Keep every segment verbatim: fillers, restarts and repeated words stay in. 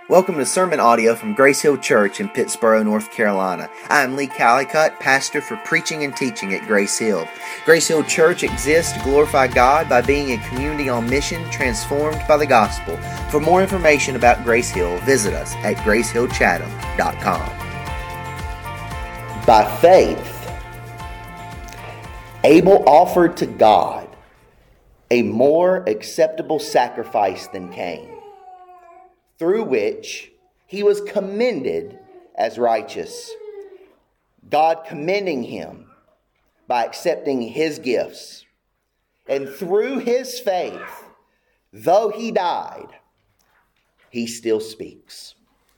Welcome to sermon audio from Grace Hill Church in Pittsboro, North Carolina. I am Lee Callicutt, pastor for preaching and teaching at Grace Hill. Grace Hill Church exists to glorify God by being a community on mission transformed by the gospel. For more information about Grace Hill, visit us at grace hill chatham dot com. By faith, Abel offered to God a more acceptable sacrifice than Cain, through which he was commended as righteous, God commending him by accepting his gifts. And through his faith, though he died, he still speaks.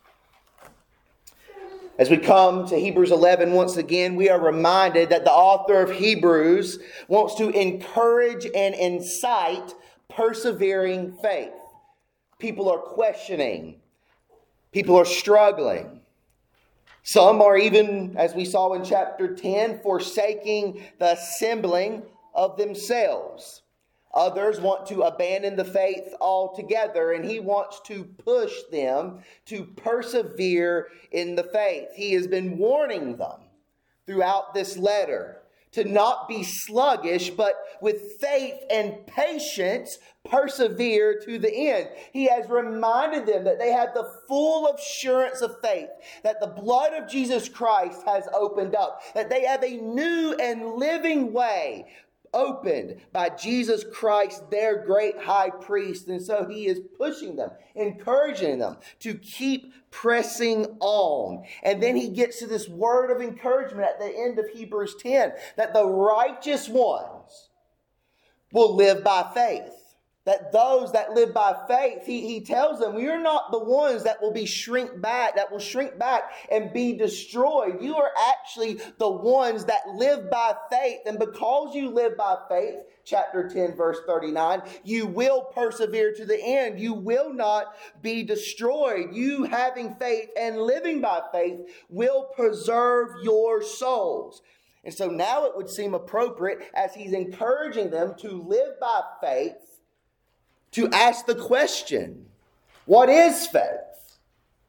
As we come to Hebrews eleven once again, we are reminded that the author of Hebrews wants to encourage and incite persevering faith. People are questioning. People are struggling. Some are even, as we saw in chapter ten, forsaking the assembling of themselves. Others want to abandon the faith altogether, and he wants to push them to persevere in the faith. He has been warning them throughout this letter to not be sluggish, but with faith and patience, persevere to the end. He has reminded them that they have the full assurance of faith, that the blood of Jesus Christ has opened up, that they have a new and living way opened by Jesus Christ, their great high priest. And so he is pushing them, encouraging them to keep pressing on. And then he gets to this word of encouragement at the end of Hebrews ten, that the righteous ones will live by faith. That those that live by faith, he, he tells them, you're not the ones that will be shrink back, that will shrink back and be destroyed. You are actually the ones that live by faith. And because you live by faith, chapter ten, verse thirty-nine, you will persevere to the end. You will not be destroyed. You having faith and living by faith will preserve your souls. And so now it would seem appropriate, as he's encouraging them to live by faith, to ask the question, what is faith?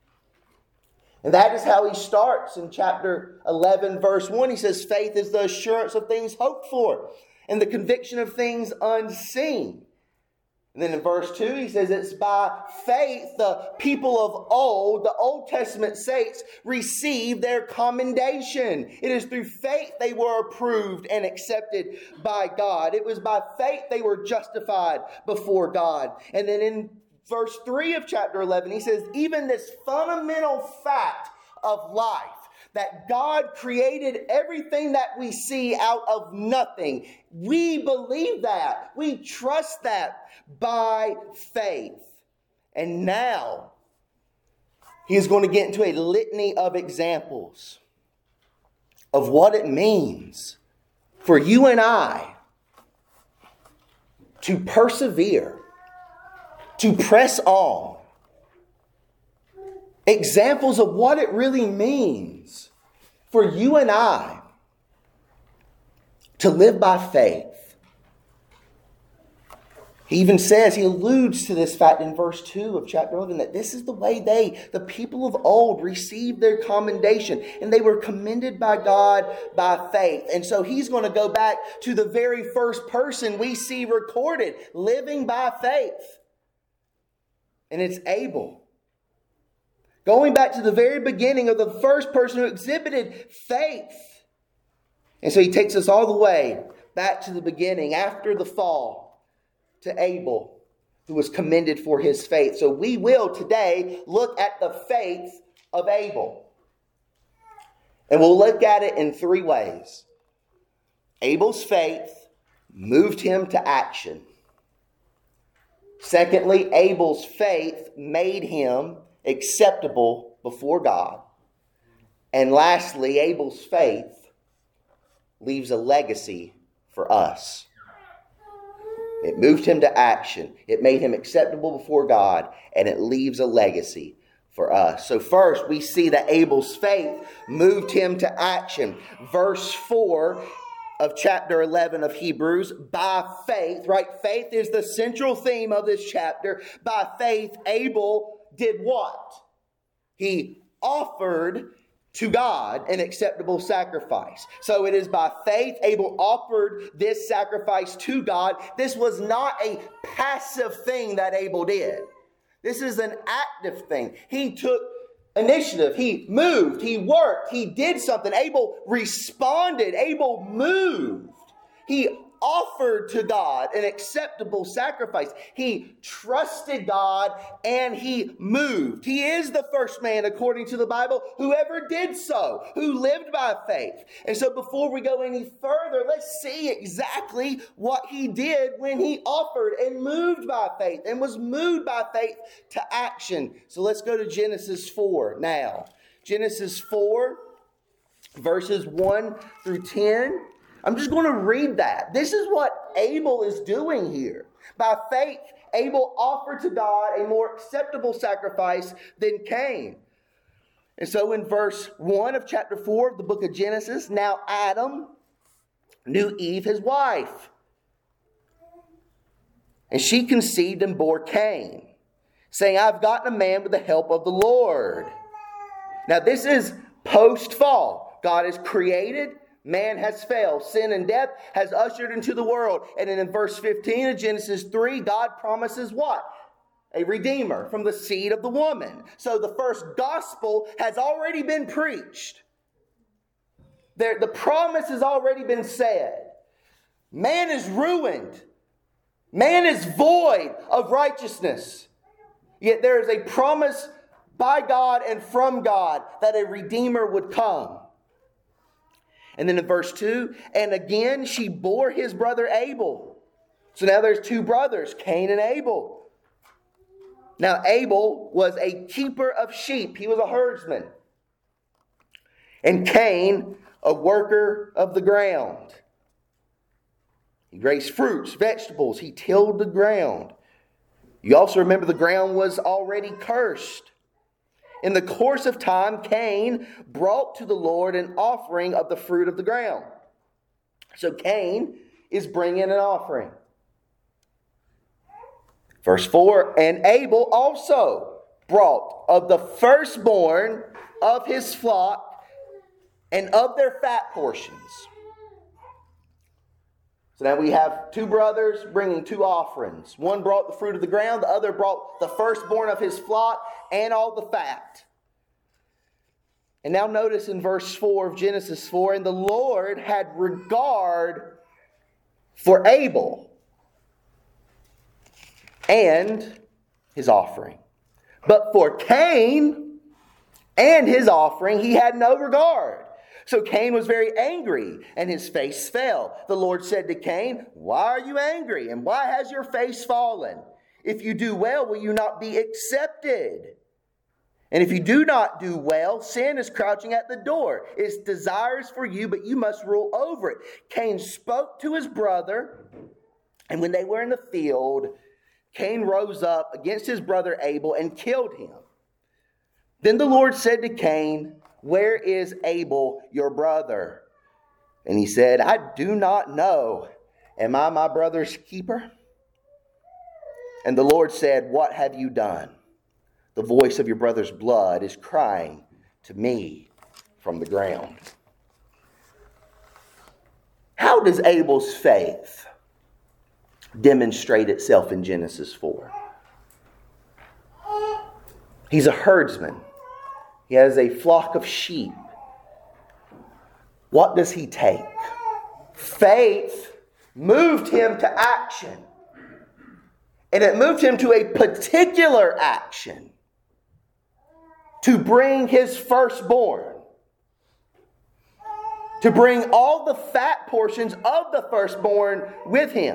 And that is how he starts in chapter eleven, verse one. He says, faith is the assurance of things hoped for and the conviction of things unseen. And then in verse two, he says, it's by faith the people of old, the Old Testament saints, received their commendation. It is through faith they were approved and accepted by God. It was by faith they were justified before God. And then in verse three of chapter eleven, he says, even this fundamental fact of life, that God created everything that we see out of nothing. We believe that. We trust that by faith. And now, he is going to get into a litany of examples of what it means for you and I to persevere, to press on. Examples of what it really means for you and I to live by faith. He even says, he alludes to this fact in verse two of chapter eleven, that this is the way they, the people of old, received their commendation. And they were commended by God by faith. And so he's going to go back to the very first person we see recorded living by faith. And it's Abel. Going back to the very beginning of the first person who exhibited faith. And so he takes us all the way back to the beginning, after the fall, to Abel, who was commended for his faith. So we will today look at the faith of Abel. And we'll look at it in three ways. Abel's faith moved him to action. Secondly, Abel's faith made him acceptable before God. And lastly, Abel's faith leaves a legacy for us. It moved him to action. It made him acceptable before God, and it leaves a legacy for us. So first, we see that Abel's faith moved him to action. Verse four of chapter eleven of Hebrews, by faith, right? Faith is the central theme of this chapter. By faith, Abel did what? he offered to God an acceptable sacrifice. So it is by faith Abel offered this sacrifice to God. This was not a passive thing that Abel did. This is an active thing. He took initiative. He moved. He worked. He did something. Abel responded. Abel moved. He offered to God an acceptable sacrifice. He trusted God and he moved. He is the first man, according to the Bible, who ever did so, who lived by faith. And so before we go any further, let's see exactly what he did when he offered and moved by faith and was moved by faith to action. So let's go to Genesis four now. Genesis four, verses one through ten. I'm just going to read that. This is what Abel is doing here. By faith, Abel offered to God a more acceptable sacrifice than Cain. And so in verse one of chapter four of the book of Genesis, now Adam knew Eve, his wife. And she conceived and bore Cain, saying, I've gotten a man with the help of the Lord. Now this is post-fall. God has created. Man has failed. Sin and death has ushered into the world. And then in verse fifteen of Genesis three, God promises what? A redeemer from the seed of the woman. So the first gospel has already been preached. There, the promise has already been said. Man is ruined. Man is void of righteousness. Yet there is a promise by God and from God that a redeemer would come. And then in verse two, and again she bore his brother Abel. So now there's two brothers, Cain and Abel. Now Abel was a keeper of sheep. He was a herdsman. And Cain, a worker of the ground. He raised fruits, vegetables. He tilled the ground. You also remember the ground was already cursed. In the course of time, Cain brought to the Lord an offering of the fruit of the ground. So Cain is bringing an offering. Verse four, and Abel also brought of the firstborn of his flock and of their fat portions. So now we have two brothers bringing two offerings. One brought the fruit of the ground, the other brought the firstborn of his flock and all the fat. And now notice in verse four of Genesis four, and the Lord had regard for Abel and his offering. But for Cain and his offering he had no regard. So Cain was very angry, and his face fell. The Lord said to Cain, why are you angry, and why has your face fallen? If you do well, will you not be accepted? And if you do not do well, sin is crouching at the door. Its desires for you, but you must rule over it. Cain spoke to his brother, and when they were in the field, Cain rose up against his brother Abel and killed him. Then the Lord said to Cain, where is Abel, your brother? And he said, I do not know. Am I my brother's keeper? And the Lord said, what have you done? The voice of your brother's blood is crying to me from the ground. How does Abel's faith demonstrate itself in Genesis four? He's a herdsman. He has a flock of sheep. What does he take? Faith moved him to action. And it moved him to a particular action. To bring his firstborn. To bring all the fat portions of the firstborn with him.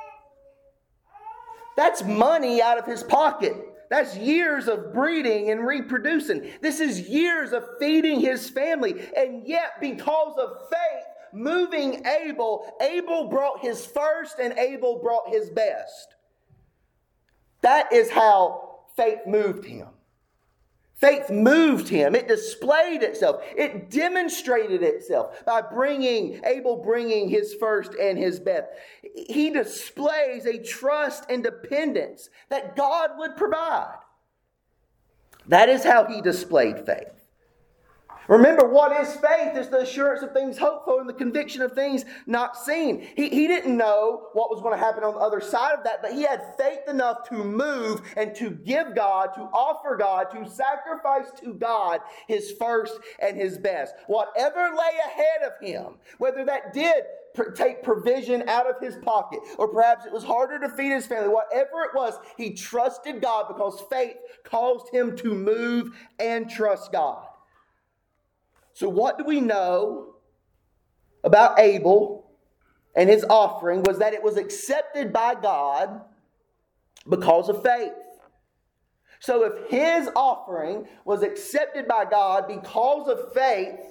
That's money out of his pocket. That's years of breeding and reproducing. This is years of feeding his family. And yet, because of faith moving Abel, Abel brought his first and Abel brought his best. That is how faith moved him. Faith moved him. It displayed itself. It demonstrated itself by bringing, Abel bringing his first and his best. He displays a trust and dependence that God would provide. That is how he displayed faith. Remember, what is faith? It's the assurance of things hoped for and the conviction of things not seen. He, he didn't know what was going to happen on the other side of that, but he had faith enough to move and to give God, to offer God, to sacrifice to God his first and his best. Whatever lay ahead of him, whether that did take provision out of his pocket, or perhaps it was harder to feed his family, whatever it was, he trusted God because faith caused him to move and trust God. So what do we know about Abel and his offering was that it was accepted by God because of faith. So if his offering was accepted by God because of faith,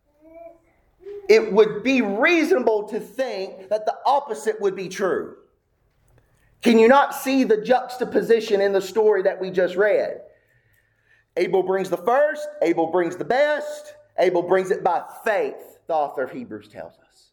it would be reasonable to think that the opposite would be true. Can you not see the juxtaposition in the story that we just read? Abel brings the first, Abel brings the best. Abel brings it by faith, the author of Hebrews tells us.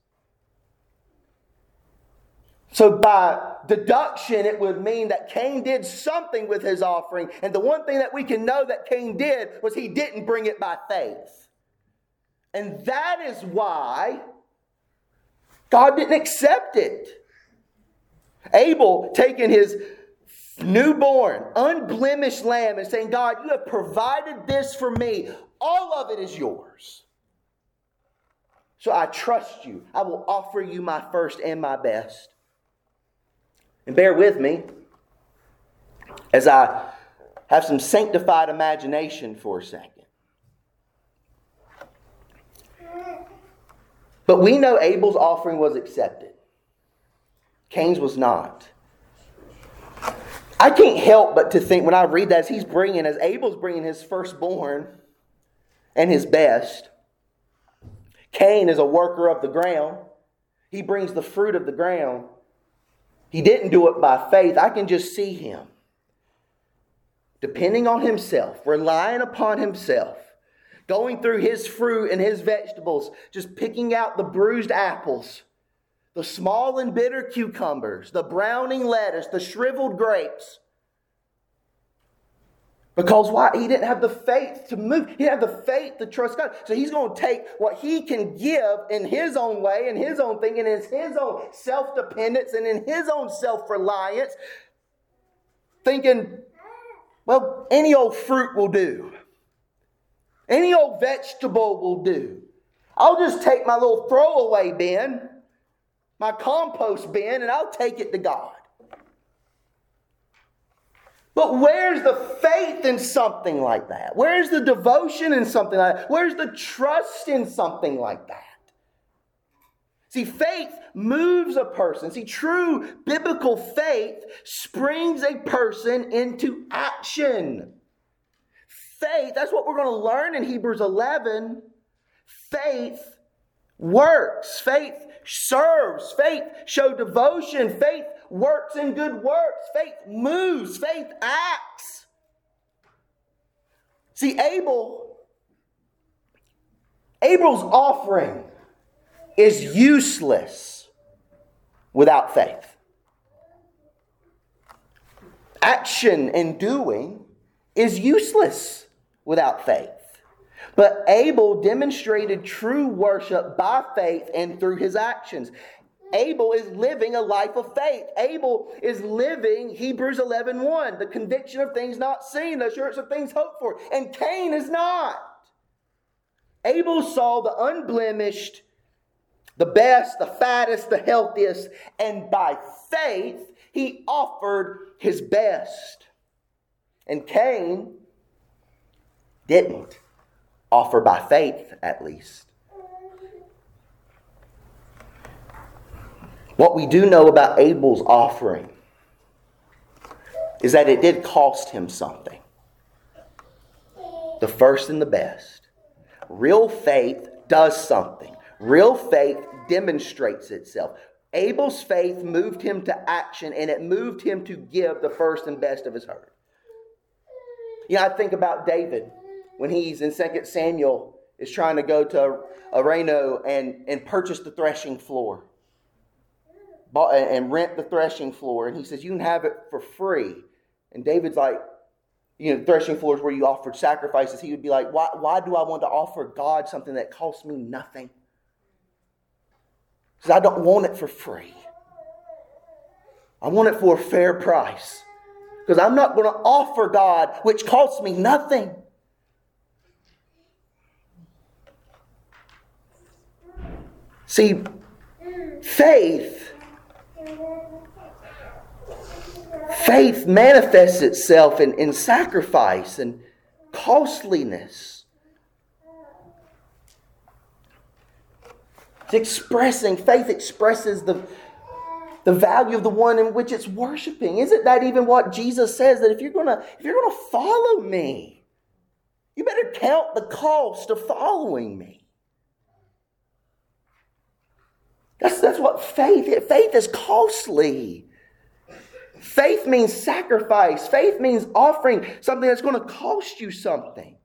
So by deduction, it would mean that Cain did something with his offering. And the one thing that we can know that Cain did was he didn't bring it by faith. And that is why God didn't accept it. Abel taking his newborn, unblemished lamb and saying, God, you have provided this for me. All of it is yours. So I trust you. I will offer you my first and my best. And bear with me as I have some sanctified imagination for a second. But we know Abel's offering was accepted. Cain's was not. I can't help but to think when I read that, as he's bringing, as Abel's bringing his firstborn and his best. Cain is a worker of the ground. He brings the fruit of the ground. He didn't do it by faith. I can just see him depending on himself, relying upon himself, going through his fruit and his vegetables, just picking out the bruised apples, the small and bitter cucumbers, the browning lettuce, the shriveled grapes. Because why? He didn't have the faith to move. He didn't have the faith to trust God. So he's going to take what he can give in his own way, in his own thinking, in his own self-dependence, and in his own self-reliance, thinking, well, any old fruit will do. Any old vegetable will do. I'll just take my little throwaway bin, my compost bin, and I'll take it to God. But where's the faith in something like that? Where's the devotion in something like that? Where's the trust in something like that? See, faith moves a person. See, true biblical faith springs a person into action. Faith, that's what we're going to learn in Hebrews eleven. Faith works. Faith serves. Faith shows devotion. Faith works in good works. Faith moves. Faith acts. See, Abel, Abel's offering is useless without faith. Action and doing is useless without faith. But Abel demonstrated true worship by faith and through his actions. Abel is living a life of faith. Abel is living Hebrews eleven one, the conviction of things not seen, the assurance of things hoped for. And Cain is not. Abel saw the unblemished, the best, the fattest, the healthiest, and by faith he offered his best. And Cain didn't offer by faith, at least. What we do know about Abel's offering is that it did cost him something. The first and the best. Real faith does something. Real faith demonstrates itself. Abel's faith moved him to action, and it moved him to give the first and best of his herd. You know, I think about David when he's in Second Samuel, is trying to go to Arano and, and purchase the threshing floor. And rent the threshing floor. And he says, you can have it for free. And David's like, you know, threshing floors where you offered sacrifices, he would be like, why, why do I want to offer God something that costs me nothing? Because I don't want it for free. I want it for a fair price. Because I'm not going to offer God which costs me nothing. See, faith, faith manifests itself in, in sacrifice and costliness. It's expressing, faith expresses the, the value of the one in which it's worshiping. Isn't that even what Jesus says? That if you're gonna, if you're gonna follow me, you better count the cost of following me. That's, that's what faith is. Faith is costly. Faith means sacrifice. Faith means offering something that's going to cost you something.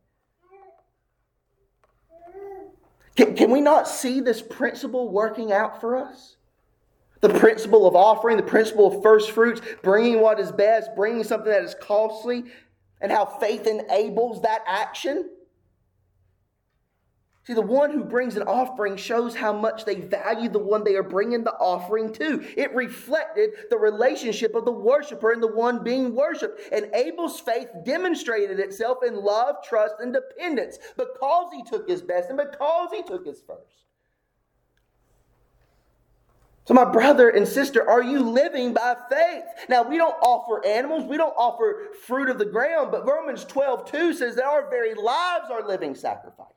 Can, can we not see this principle working out for us? The principle of offering, the principle of first fruits, bringing what is best, bringing something that is costly, and how faith enables that action. See, the one who brings an offering shows how much they value the one they are bringing the offering to. It reflected the relationship of the worshiper and the one being worshipped. And Abel's faith demonstrated itself in love, trust, and dependence because he took his best and because he took his first. So my brother and sister, are you living by faith? Now, we don't offer animals. We don't offer fruit of the ground. But Romans twelve two says that our very lives are living sacrifices.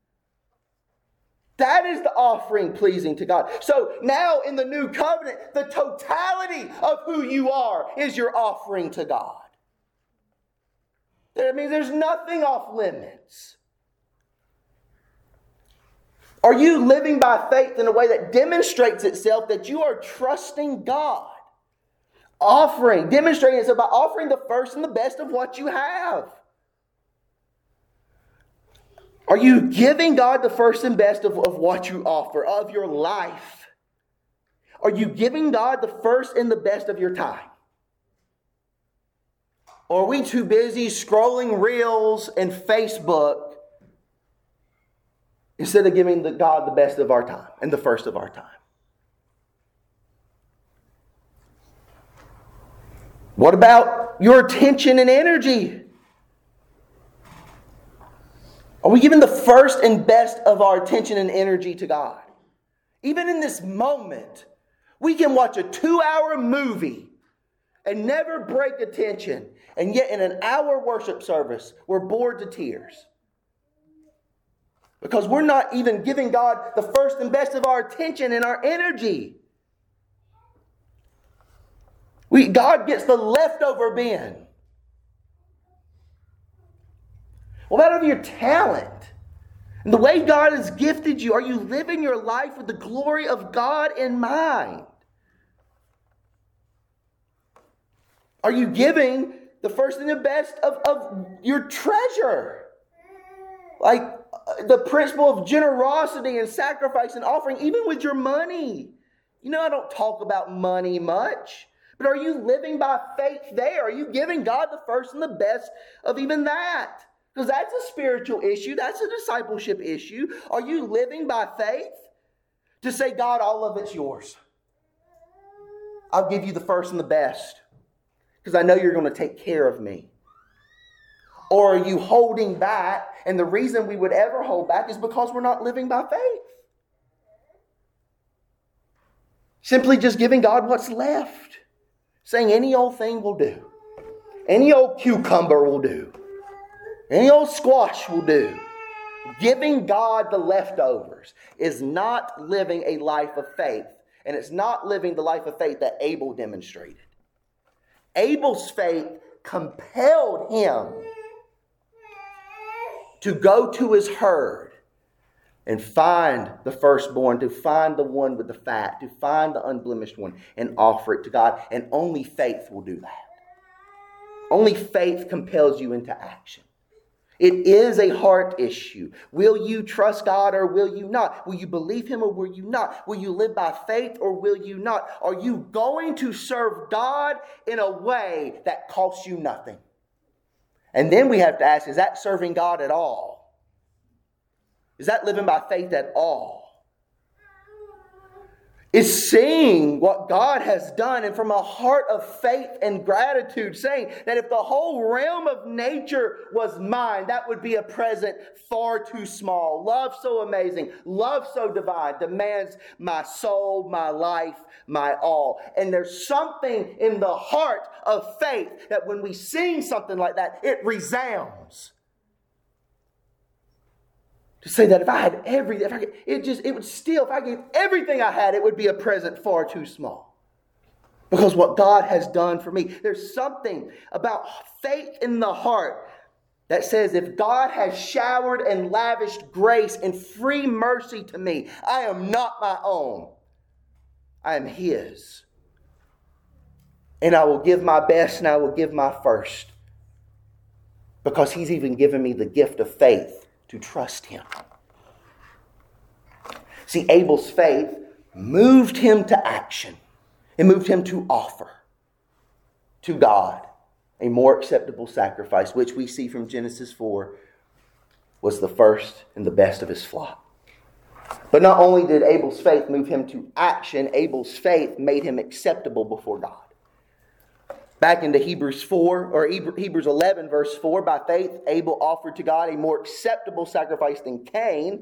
That is the offering pleasing to God. So now in the new covenant, the totality of who you are is your offering to God. That means there's nothing off limits. Are you living by faith in a way that demonstrates itself that you are trusting God? Offering, demonstrating itself by offering the first and the best of what you have. Are you giving God the first and best of, of what you offer, of your life? Are you giving God the first and the best of your time? Or are we too busy scrolling reels and Facebook instead of giving the God the best of our time and the first of our time? What about your attention and energy? Are we giving the first and best of our attention and energy to God? Even in this moment, we can watch a two-hour movie and never break attention. And yet in an hour worship service, we're bored to tears. Because we're not even giving God the first and best of our attention and our energy. We, God gets the leftover bin. What about your talent? And the way God has gifted you, are you living your life with the glory of God in mind? Are you giving the first and the best of, of your treasure? Like the principle of generosity and sacrifice and offering, even with your money. You know, I don't talk about money much, but are you living by faith there? Are you giving God the first and the best of even that? Because that's a spiritual issue. That's a discipleship issue. Are you living by faith to say, God, all of it's yours? I'll give you the first and the best because I know you're going to take care of me. Or are you holding back? And the reason we would ever hold back is because we're not living by faith. Simply just giving God what's left. Saying any old thing will do. Any old cucumber will do. Any old squash will do. Giving God the leftovers is not living a life of faith. And it's not living the life of faith that Abel demonstrated. Abel's faith compelled him to go to his herd and find the firstborn, to find the one with the fat, to find the unblemished one and offer it to God. And only faith will do that. Only faith compels you into action. It is a heart issue. Will you trust God or will you not? Will you believe Him or will you not? Will you live by faith or will you not? Are you going to serve God in a way that costs you nothing? And then we have to ask, is that serving God at all? Is that living by faith at all? Is seeing what God has done and from a heart of faith and gratitude saying that if the whole realm of nature was mine, that would be a present far too small. Love so amazing, love so divine, demands my soul, my life, my all. And there's something in the heart of faith that when we sing something like that, it resounds. To say that if I had everything, if I could, it just, it would still, if I gave everything I had, it would be a present far too small. Because what God has done for me. There's something about faith in the heart that says if God has showered and lavished grace and free mercy to me, I am not my own. I am His. And I will give my best and I will give my first. Because He's even given me the gift of faith to trust Him. See, Abel's faith moved him to action. It moved him to offer to God a more acceptable sacrifice, which we see from Genesis four was the first and the best of his flock. But not only did Abel's faith move him to action, Abel's faith made him acceptable before God. Back into Hebrews four, or Hebrews eleven, verse four, by faith Abel offered to God a more acceptable sacrifice than Cain,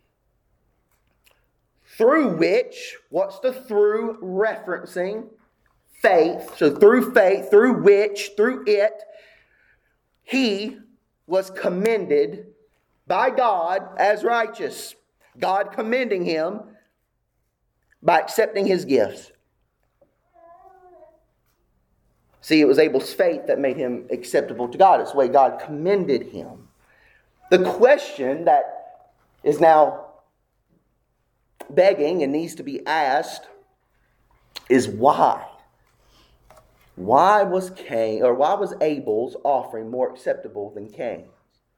through which, what's the through referencing? Faith. So through faith, through which, through it, he was commended by God as righteous. God commending him by accepting his gifts. See, it was Abel's faith that made him acceptable to God. It's the way God commended him. The question that is now begging and needs to be asked is why? Why was Cain, or why was Abel's offering more acceptable than Cain's?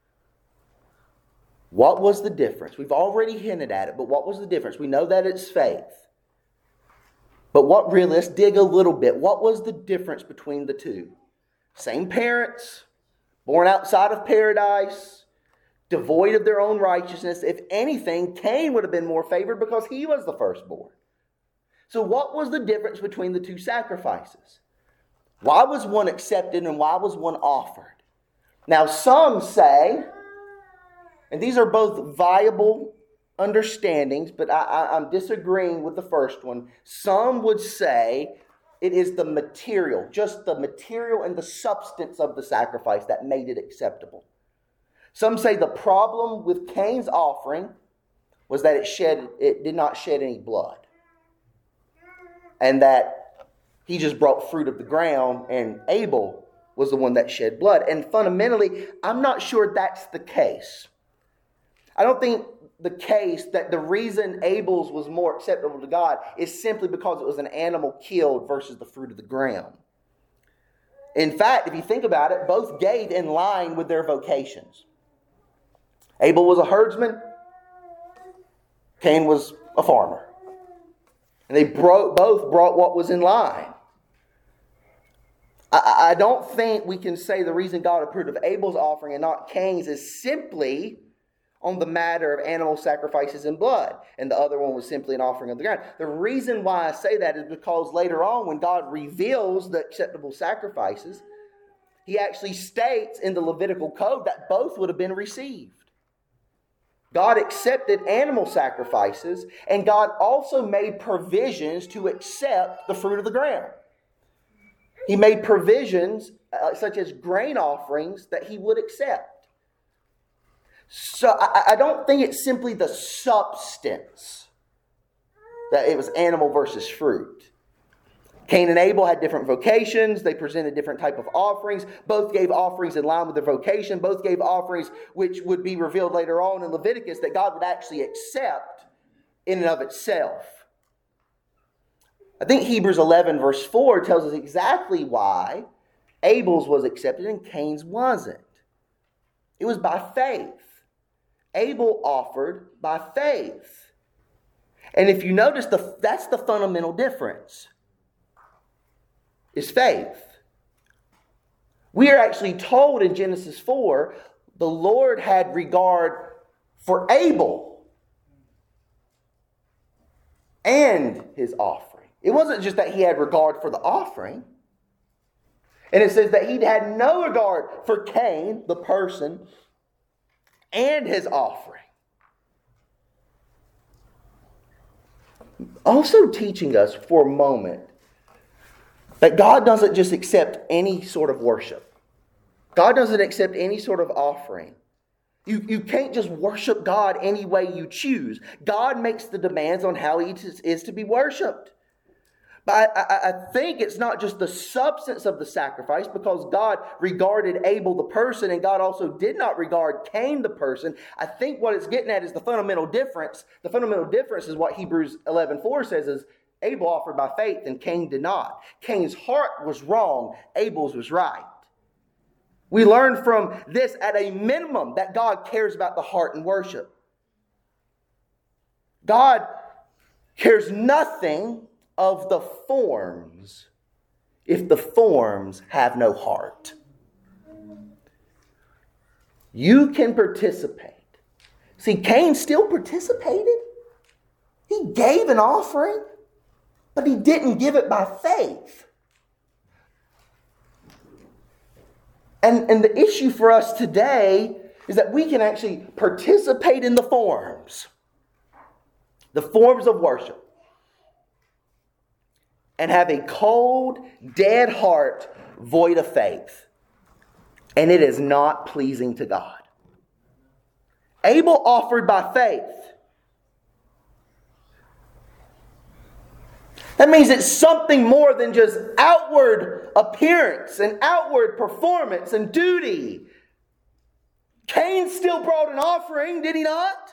What was the difference? We've already hinted at it, but what was the difference? We know that it's faith. But what really, let's dig a little bit. What was the difference between the two? Same parents, born outside of paradise, devoid of their own righteousness. If anything, Cain would have been more favored because he was the firstborn. So what was the difference between the two sacrifices? Why was one accepted and why was one offered? Now some say, and these are both viable understandings, but I, I, I'm disagreeing with the first one. Some would say it is the material, just the material and the substance of the sacrifice that made it acceptable. Some say the problem with Cain's offering was that it shed, it did not shed any blood. And that he just brought fruit of the ground and Abel was the one that shed blood. And fundamentally, I'm not sure that's the case. I don't think the case that the reason Abel's was more acceptable to God is simply because it was an animal killed versus the fruit of the ground. In fact, if you think about it, both gave in line with their vocations. Abel was a herdsman. Cain was a farmer. And they bro- both brought what was in line. I, I don't think we can say the reason God approved of Abel's offering and not Cain's is simply on the matter of animal sacrifices and blood. And the other one was simply an offering of the ground. The reason why I say that is because later on when God reveals the acceptable sacrifices, He actually states in the Levitical code that both would have been received. God accepted animal sacrifices, and God also made provisions to accept the fruit of the ground. He made provisions uh, such as grain offerings that He would accept. So I, I don't think it's simply the substance that it was animal versus fruit. Cain and Abel had different vocations. They presented different type of offerings. Both gave offerings in line with their vocation. Both gave offerings which would be revealed later on in Leviticus that God would actually accept in and of itself. I think Hebrews eleven verse four tells us exactly why Abel's was accepted and Cain's wasn't. It was by faith. Abel offered by faith. And if you notice, the, that's the fundamental difference. Is faith. We are actually told in Genesis four, the Lord had regard for Abel and his offering. It wasn't just that he had regard for the offering. And it says that he had no regard for Cain, the person, and his offering. Also teaching us for a moment that God doesn't just accept any sort of worship. God doesn't accept any sort of offering. You, you can't just worship God any way you choose. God makes the demands on how he is to be worshipped. But I, I, I think it's not just the substance of the sacrifice, because God regarded Abel the person and God also did not regard Cain the person. I think what it's getting at is the fundamental difference. The fundamental difference is what Hebrews eleven four says is Abel offered by faith and Cain did not. Cain's heart was wrong. Abel's was right. We learn from this at a minimum that God cares about the heart in worship. God cares nothing of the forms if the forms have no heart. You can participate. See, Cain still participated. He gave an offering, but he didn't give it by faith. And, and the issue for us today is that we can actually participate in the forms. The forms of worship. And have a cold, dead heart void of faith. And it is not pleasing to God. Abel offered by faith. That means it's something more than just outward appearance and outward performance and duty. Cain still brought an offering, did he not?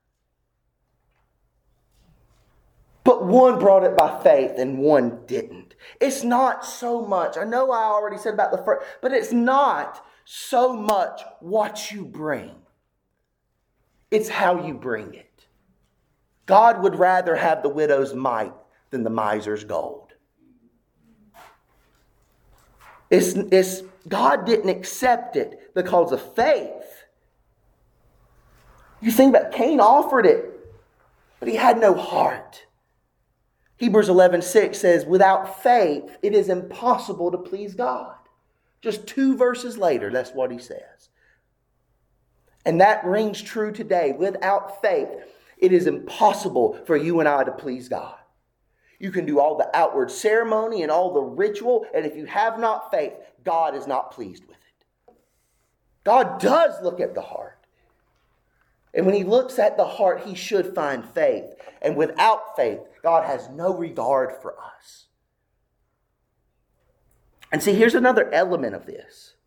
But one brought it by faith and one didn't. It's not so much, I know I already said about the first, but it's not so much what you bring. It's how you bring it. God would rather have the widow's mite than the miser's gold. It's, it's, God didn't accept it because of faith. You think about Cain offered it, but he had no heart. Hebrews eleven six says, without faith, it is impossible to please God. Just two verses later, that's what he says. And that rings true today. Without faith, it is impossible for you and I to please God. You can do all the outward ceremony and all the ritual, and if you have not faith, God is not pleased with it. God does look at the heart. And when he looks at the heart, he should find faith. And without faith, God has no regard for us. And see, here's another element of this.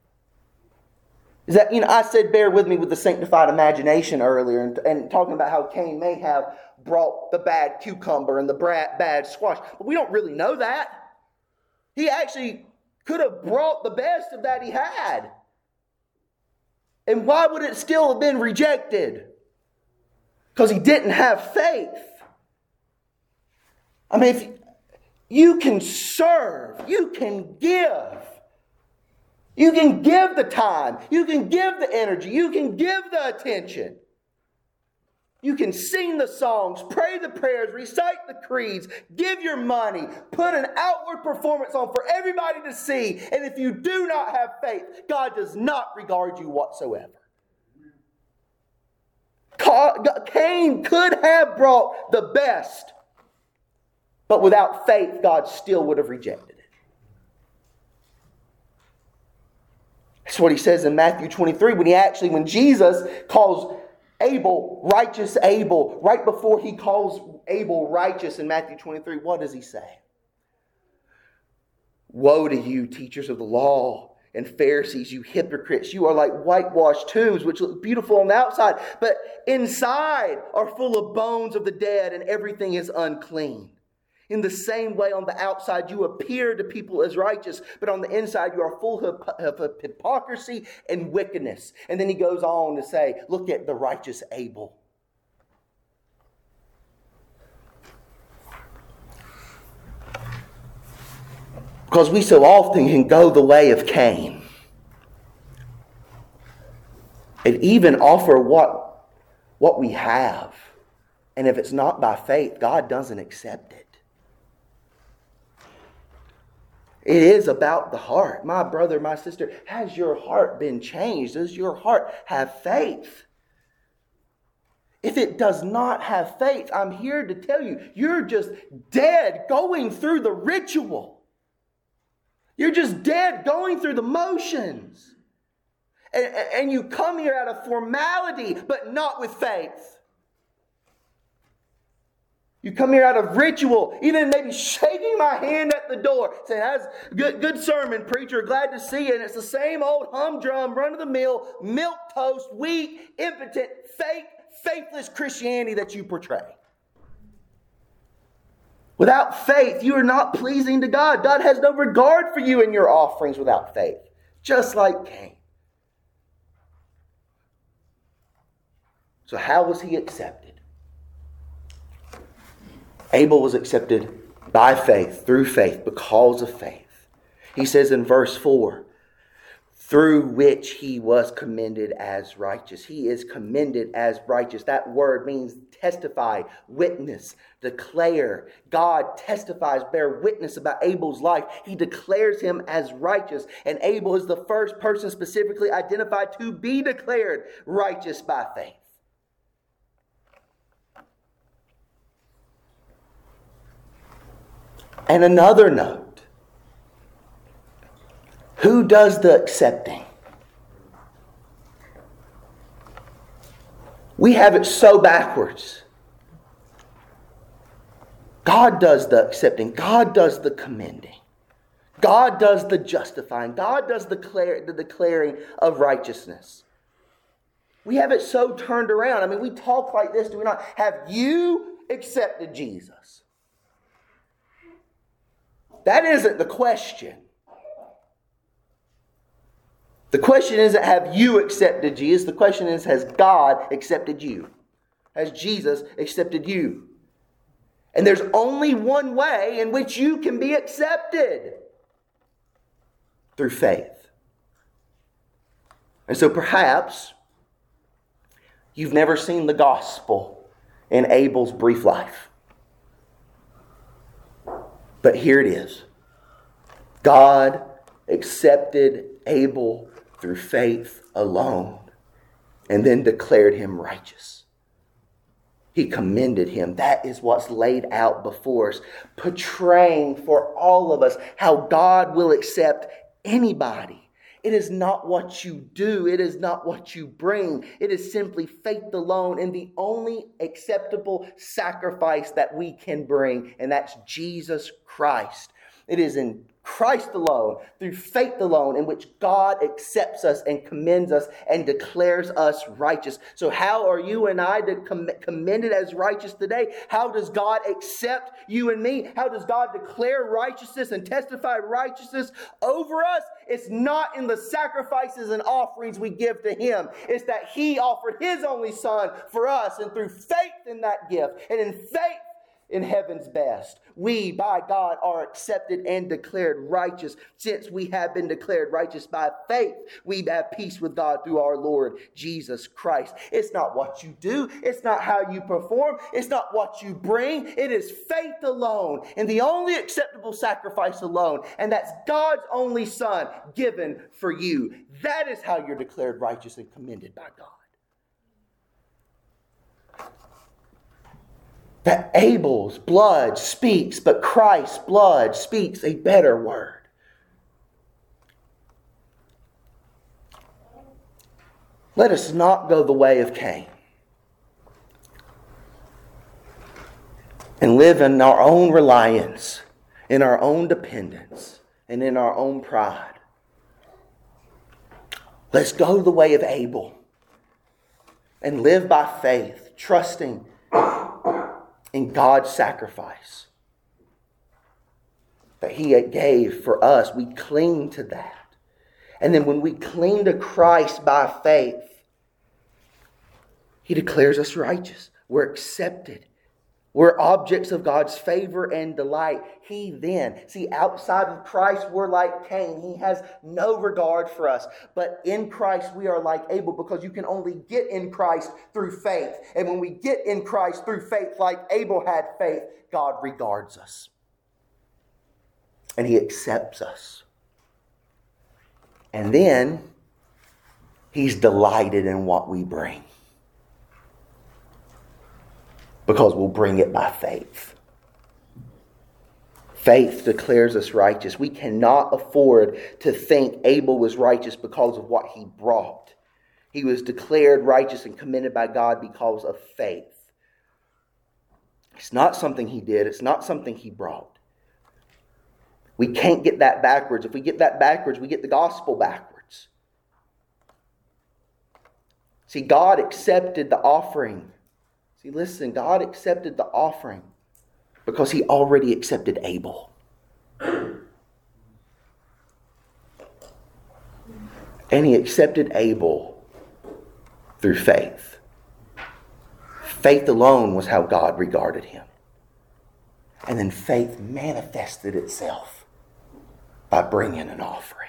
Is that, you know, I said bear with me with the sanctified imagination earlier and, and talking about how Cain may have brought the bad cucumber and the bad squash. But we don't really know that. He actually could have brought the best of that he had. And why would it still have been rejected? Because he didn't have faith. I mean, if you can serve, you can give. You can give the time. You can give the energy. You can give the attention. You can sing the songs, pray the prayers, recite the creeds, give your money, put an outward performance on for everybody to see. And if you do not have faith, God does not regard you whatsoever. Cain could have brought the best, but without faith, God still would have rejected it. That's what he says in Matthew twenty-three, when he actually, when Jesus calls Abel, righteous Abel, right before he calls Abel righteous in Matthew twenty-three, what does he say? Woe to you, teachers of the law and Pharisees, you hypocrites. You are like whitewashed tombs, which look beautiful on the outside, but inside are full of bones of the dead and everything is unclean. In the same way, on the outside, you appear to people as righteous, but on the inside, you are full of hypocrisy and wickedness. And then he goes on to say, look at the righteous Abel. Because we so often can go the way of Cain. and even offer what, what we have. And if it's not by faith, God doesn't accept it. It is about the heart. My brother, my sister, has your heart been changed? Does your heart have faith? If it does not have faith, I'm here to tell you, you're just dead going through the ritual. You're just dead going through the motions. And, and you come here out of formality, but not with faith. You come here out of ritual, even maybe shaking my hand at the door, saying, "That's good, good sermon, preacher. Glad to see you." And it's the same old humdrum, run-of-the-mill, milquetoast, weak, impotent, fake, faithless Christianity that you portray. Without faith, you are not pleasing to God. God has no regard for you and your offerings without faith, just like Cain. So how was he accepted? Abel was accepted by faith, through faith, because of faith. He says in verse four, through which he was commended as righteous. He is commended as righteous. That word means testify, witness, declare. God testifies, bear witness about Abel's life. He declares him as righteous. And Abel is the first person specifically identified to be declared righteous by faith. And another note, who does the accepting? We have it so backwards. God does the accepting. God does the commending. God does the justifying. God does the, declare, the declaring of righteousness. We have it so turned around. I mean, we talk like this, do we not? Have you accepted Jesus? That isn't the question. The question isn't, have you accepted Jesus? The question is, has God accepted you? Has Jesus accepted you? And there's only one way in which you can be accepted. Through faith. And so perhaps you've never seen the gospel in Abel's brief life. But here it is. God accepted Abel through faith alone and then declared him righteous. He commended him. That is what's laid out before us, portraying for all of us how God will accept anybody. It is not what you do. It is not what you bring. It is simply faith alone and the only acceptable sacrifice that we can bring, and that's Jesus Christ. It is in Christ alone, through faith alone, in which God accepts us and commends us and declares us righteous. So how are you and I commended as righteous today? How does God accept you and me? How does God declare righteousness and testify righteousness over us? It's not in the sacrifices and offerings we give to Him. It's that He offered His only Son for us, and through faith in that gift and in faith in heaven's best, we, by God, are accepted and declared righteous. Since we have been declared righteous by faith, we have peace with God through our Lord Jesus Christ. It's not what you do. It's not how you perform. It's not what you bring. It is faith alone and the only acceptable sacrifice alone. And that's God's only Son given for you. That is how you're declared righteous and commended by God. That Abel's blood speaks, but Christ's blood speaks a better word. Let us not go the way of Cain and live in our own reliance, in our own dependence, and in our own pride. Let's go the way of Abel and live by faith, trusting in God's sacrifice that He gave for us. We cling to that. And then when we cling to Christ by faith, He declares us righteous. We're accepted. We're objects of God's favor and delight. He then, see, outside of Christ, we're like Cain. He has no regard for us. But in Christ, we are like Abel, because you can only get in Christ through faith. And when we get in Christ through faith, like Abel had faith, God regards us. And He accepts us. And then He's delighted in what we bring, because we'll bring it by faith. Faith declares us righteous. We cannot afford to think Abel was righteous because of what he brought. He was declared righteous and commended by God because of faith. It's not something he did. It's not something he brought. We can't get that backwards. If we get that backwards, we get the gospel backwards. See, God accepted the offering. See, listen, God accepted the offering because He already accepted Abel. And He accepted Abel through faith. Faith alone was how God regarded him. And then faith manifested itself by bringing an offering.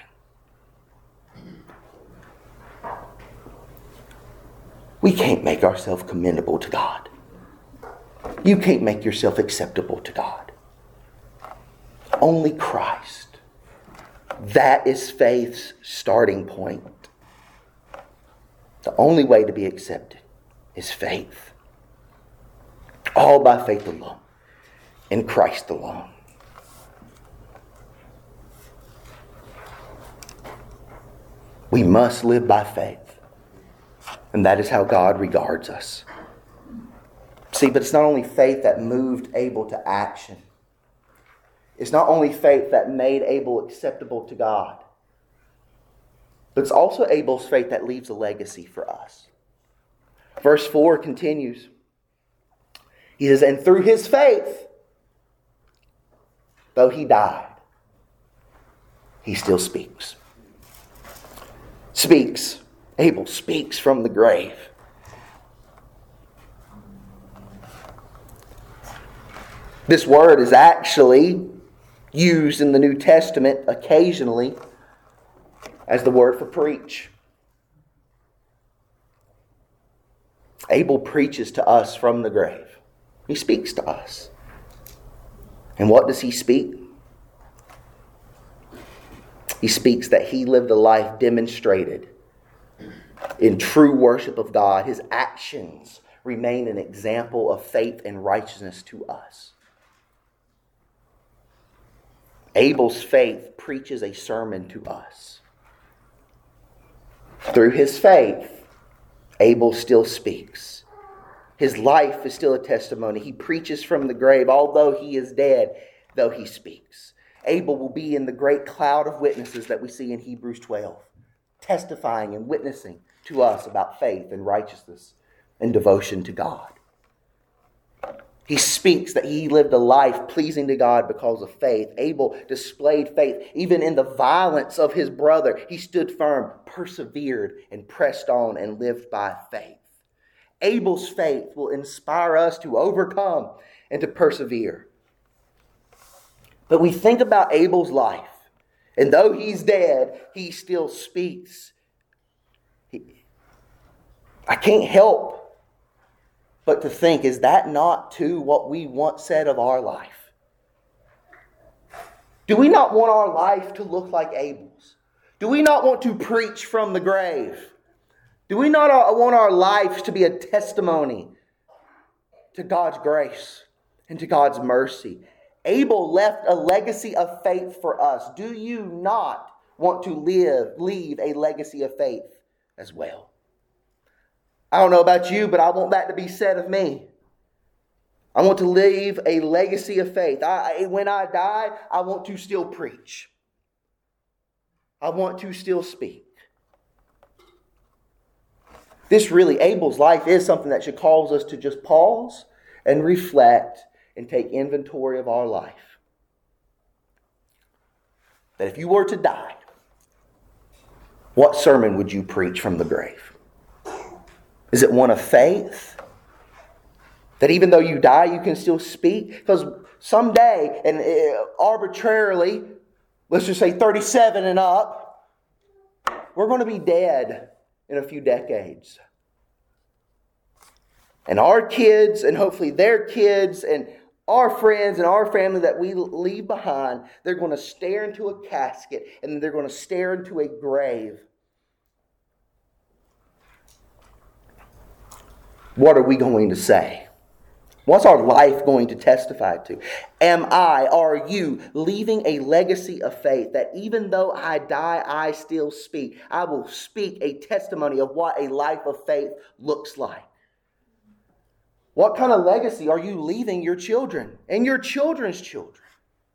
We can't make ourselves commendable to God. You can't make yourself acceptable to God. Only Christ. That is faith's starting point. The only way to be accepted is faith. All by faith alone. In Christ alone. We must live by faith. And that is how God regards us. See, but it's not only faith that moved Abel to action. It's not only faith that made Abel acceptable to God. But it's also Abel's faith that leaves a legacy for us. Verse four continues. He says, and through his faith, though he died, he still speaks. Speaks. Abel speaks from the grave. This word is actually used in the New Testament occasionally as the word for preach. Abel preaches to us from the grave. He speaks to us. And what does he speak? He speaks that he lived a life demonstrated in true worship of God. His actions remain an example of faith and righteousness to us. Abel's faith preaches a sermon to us. Through his faith, Abel still speaks. His life is still a testimony. He preaches from the grave, although he is dead, though he speaks. Abel will be in the great cloud of witnesses that we see in Hebrews twelve, testifying and witnessing to us about faith and righteousness and devotion to God. He speaks that he lived a life pleasing to God because of faith. Abel displayed faith even in the violence of his brother. He stood firm, persevered, and pressed on and lived by faith. Abel's faith will inspire us to overcome and to persevere. But we think about Abel's life, and though he's dead, he still speaks. He, I can't help but to think, is that not too what we once said of our life? Do we not want our life to look like Abel's? Do we not want to preach from the grave? Do we not want our lives to be a testimony to God's grace and to God's mercy? Abel left a legacy of faith for us. Do you not want to live, leave a legacy of faith as well? I don't know about you, but I want that to be said of me. I want to leave a legacy of faith. I, when I die, I want to still preach. I want to still speak. This really, Abel's life is something that should cause us to just pause and reflect and take inventory of our life. That if you were to die, what sermon would you preach from the grave? Is it one of faith? That even though you die, you can still speak? Because someday, and arbitrarily, let's just say thirty-seven and up, we're going to be dead in a few decades. And our kids, and hopefully their kids, and our friends and our family that we leave behind, they're going to stare into a casket and they're going to stare into a grave. What are we going to say? What's our life going to testify to? Am I, are you, leaving a legacy of faith that even though I die, I still speak? I will speak a testimony of what a life of faith looks like. What kind of legacy are you leaving your children and your children's children?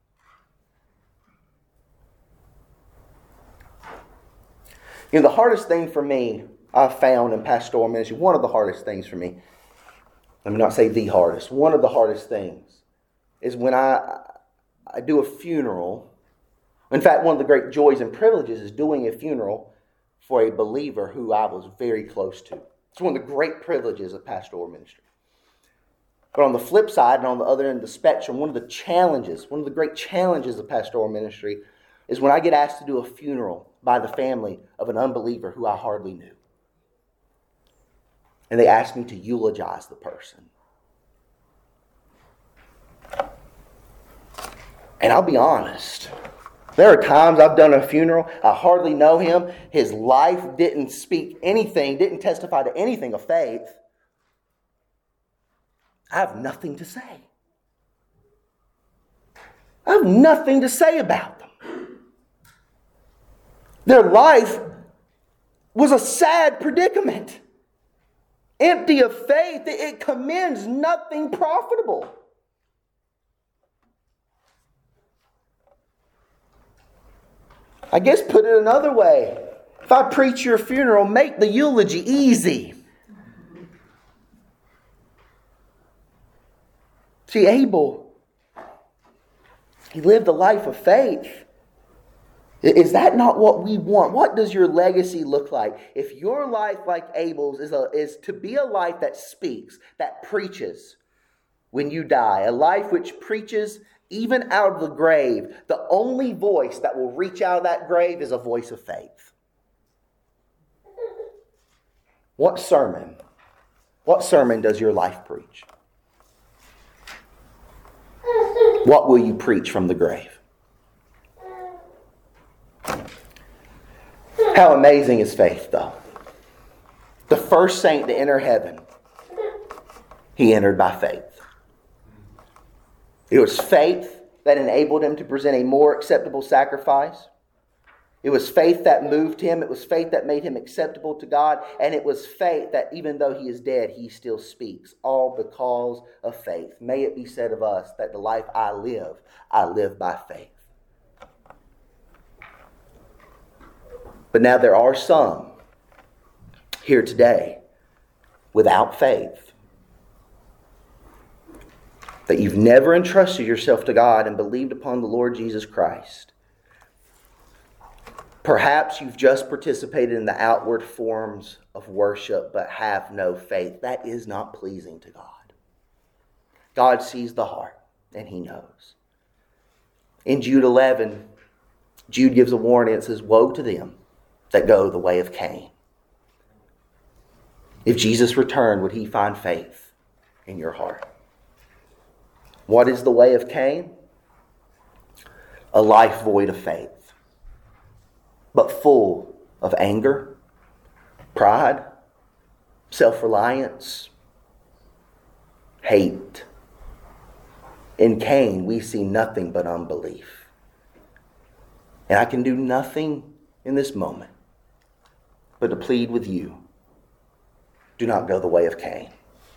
You know, the hardest thing for me, I've found in pastoral ministry, one of the hardest things for me, let me not say the hardest, one of the hardest things is when I, I do a funeral. In fact, one of the great joys and privileges is doing a funeral for a believer who I was very close to. It's one of the great privileges of pastoral ministry. But on the flip side, and on the other end of the spectrum, one of the challenges, one of the great challenges of pastoral ministry is when I get asked to do a funeral by the family of an unbeliever who I hardly knew. And they ask me to eulogize the person. And I'll be honest. There are times I've done a funeral, I hardly know him. His life didn't speak anything, didn't testify to anything of faith. I have nothing to say. I have nothing to say about them. Their life was a sad predicament. Empty of faith, it commends nothing profitable. I guess put it another way. If I preach your funeral, make the eulogy easy. See, Abel, he lived a life of faith. Is that not what we want? What does your legacy look like? If your life, like Abel's, is, a, is to be a life that speaks, that preaches when you die, a life which preaches even out of the grave, the only voice that will reach out of that grave is a voice of faith. What sermon? What sermon does your life preach? What will you preach from the grave? How amazing is faith, though. The first saint to enter heaven, he entered by faith. It was faith that enabled him to present a more acceptable sacrifice. It was faith that moved him. It was faith that made him acceptable to God. And it was faith that even though he is dead, he still speaks. All because of faith. May it be said of us that the life I live, I live by faith. But now there are some here today without faith. That you've never entrusted yourself to God and believed upon the Lord Jesus Christ. Perhaps you've just participated in the outward forms of worship but have no faith. That is not pleasing to God. God sees the heart and He knows. In Jude eleven, Jude gives a warning and says, woe to them that go the way of Cain. If Jesus returned, would He find faith in your heart? What is the way of Cain? A life void of faith, but full of anger, pride, self-reliance, hate. In Cain, we see nothing but unbelief. And I can do nothing in this moment but to plead with you. Do not go the way of Cain,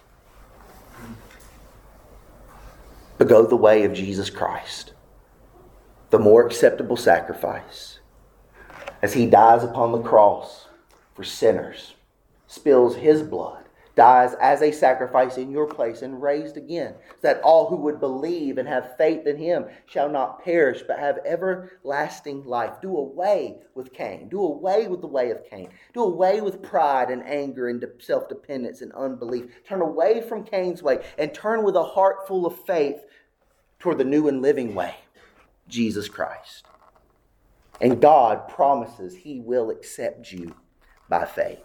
but go the way of Jesus Christ, the more acceptable sacrifice, as He dies upon the cross for sinners, spills His blood, dies as a sacrifice in your place and raised again, so that all who would believe and have faith in him shall not perish but have everlasting life. Do away with Cain. Do away with the way of Cain. Do away with pride and anger and self-dependence and unbelief. Turn away from Cain's way and turn with a heart full of faith toward the new and living way, Jesus Christ. And God promises he will accept you by faith.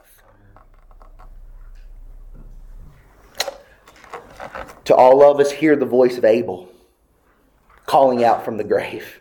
To all of us, hear the voice of Abel calling out from the grave.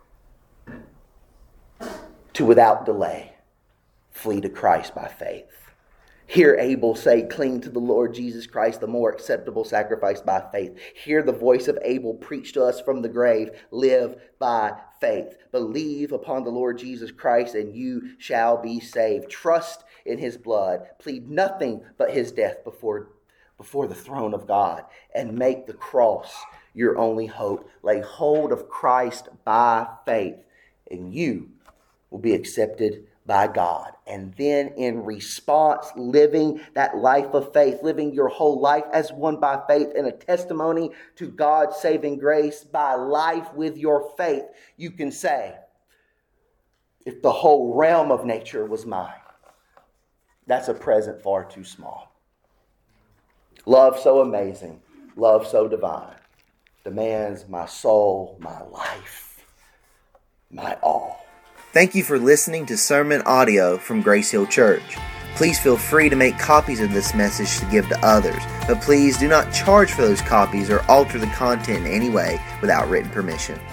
To without delay, flee to Christ by faith. Hear Abel say, cling to the Lord Jesus Christ, the more acceptable sacrifice by faith. Hear the voice of Abel preach to us from the grave, live by faith. Believe upon the Lord Jesus Christ and you shall be saved. Trust in his blood. Plead nothing but his death before before the throne of God, and make the cross your only hope. Lay hold of Christ by faith, and you will be accepted by God. And then in response, living that life of faith, living your whole life as one by faith and a testimony to God's saving grace by life with your faith, you can say, if the whole realm of nature was mine, that's a present far too small. Love so amazing, love so divine, demands my soul, my life, my all. Thank you for listening to sermon audio from Grace Hill Church. Please feel free to make copies of this message to give to others, but please do not charge for those copies or alter the content in any way without written permission.